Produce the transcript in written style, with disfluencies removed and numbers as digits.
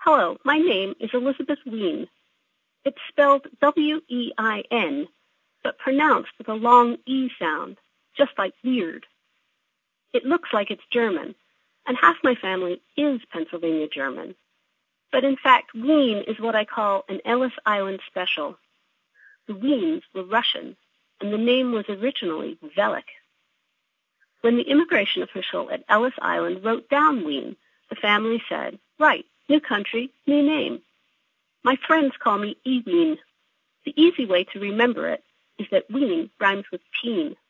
Hello, my name is Elizabeth Wien. It's spelled W-E-I-N, but pronounced with a long E sound, just like weird. It looks like it's German, and half my family is Pennsylvania German. But in fact, Wien is what I call an Ellis Island special. The Wiens were Russian, and the name was originally Velik. When the immigration official at Ellis Island wrote down Wien, the family said, "Right, new country, new name." My friends call me E-Wien. The easy way to remember it is that Wien rhymes with teen.